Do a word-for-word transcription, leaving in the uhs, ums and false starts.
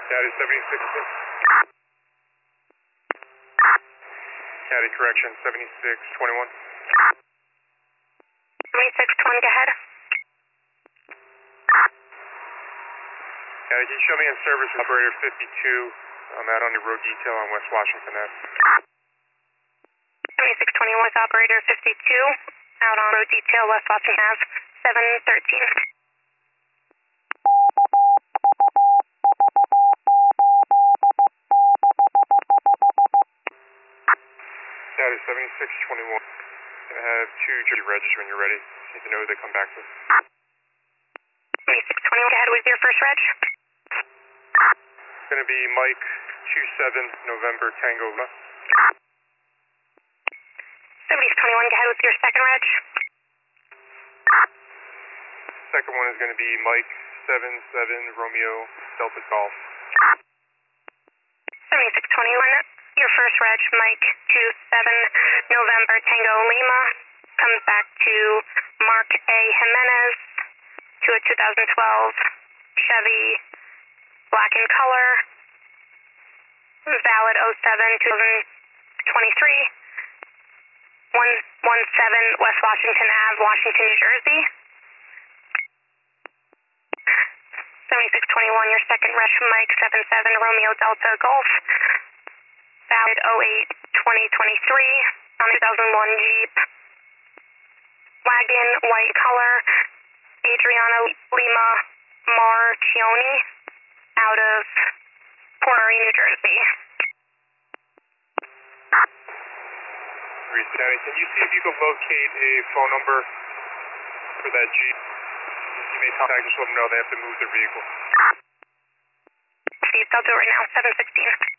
Caddy seventy-six. Caddy correction, seventy-six twenty-one. seventy-six twenty, go ahead. Caddy, can you show me in service operator fifty-two? I'm out on the road detail on West Washington Ave. seventy-six twenty-one with operator fifty-two, out on road detail West Washington Ave, seven thirteen. Caddy seventy-six twenty-one. I have two Jersey registers when you're ready. Just need to know who they come back to. seventy-six twenty-one, go ahead with your first reg. It's going to be Mike two seven November Tango Lima. seventy-six twenty-one, go ahead with your second reg. Second one is going to be Mike seven seven Romeo Delta Golf. seventy-six twenty-one, your first reg, Mike two seven November Tango Lima, comes back to Mark A. Jimenez to a two thousand twelve Chevy black in color, valid oh seven twenty twenty-three, one one seven West Washington Ave, Washington, New Jersey. seventy-six twenty-one, your second reg, Mike seven seven Romeo Delta Golf, valid oh eight twenty twenty-three, on two thousand one Jeep wagon, white color, Adriana Lima Marchioni, out of Port Marie, New Jersey. Reese County, can you see if you can locate a phone number for that Jeep? You may contact, just let them know they have to move their vehicle. See, I'll do it right now, seven sixteen.